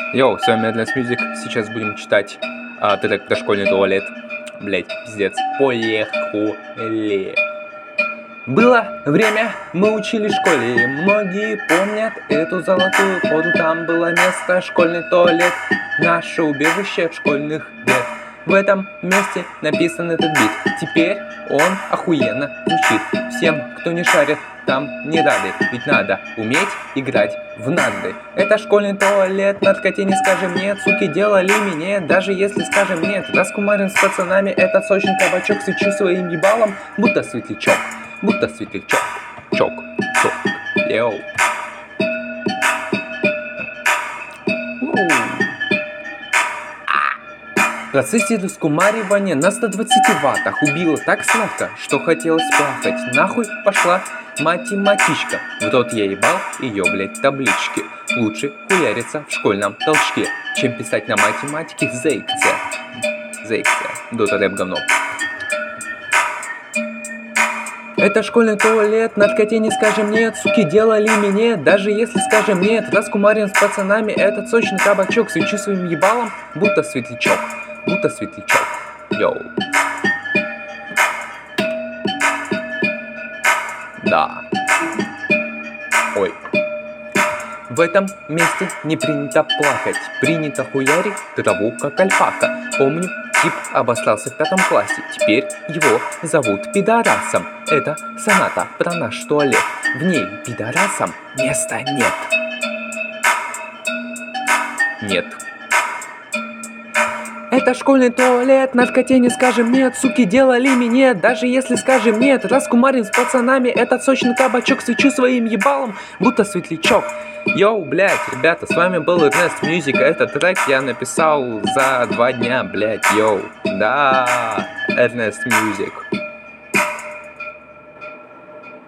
Йоу, с вами Endless Music. Сейчас будем читать трек про школьный туалет. Блять, пиздец. Поехали. Было время, мы учили в школе. Многие помнят эту золотую пору. Там было место, школьный туалет. Наше убежище в школьных бед. В этом месте написан этот бит. Теперь он охуенно звучит. Всем, кто не шарит, там не рады. Ведь надо уметь играть в нарды. Это школьный туалет, наркоте не скажем нет. Суки делали минет, даже если скажем нет. Раскумарим с пацанами этот сочный кабачок. Свечу своим ебалом, будто светлячок. Будто светлячок. Чок, чок, йоу. В процессе раскумаривания на 120 ваттах убило так сладко, что хотелось плакать. Нахуй пошла математичка. В рот я ебал ее, блять, таблички. Лучше хуяриться в школьном толчке, чем писать на математике зейкция. Зейкция. Дота рэп говно. Это школьный туалет, наркоте не скажем нет. Суки делали минет, даже если скажем нет. Раскумарим с пацанами этот сочный кабачок. Свечу своим ебалом, будто светлячок. Будто светлячок. Йоу. Да. Ой. В этом месте не принято плакать. Принято хуярить траву, как альпака. Помню, тип обосрался в 5 классе. Теперь его зовут пидорасом. Это соната про наш туалет. В ней пидорасам места нет. Нет. Это школьный туалет, наркоте не скажем нет. Суки делали минет, даже если скажем нет. Раскумарим с пацанами этот сочный кабачок. Свечу своим ебалом, будто светлячок. Йоу, блять, ребята, с вами был Endless Music. Этот трек я написал за 2 дня, блять, йоу. Да, Endless Music.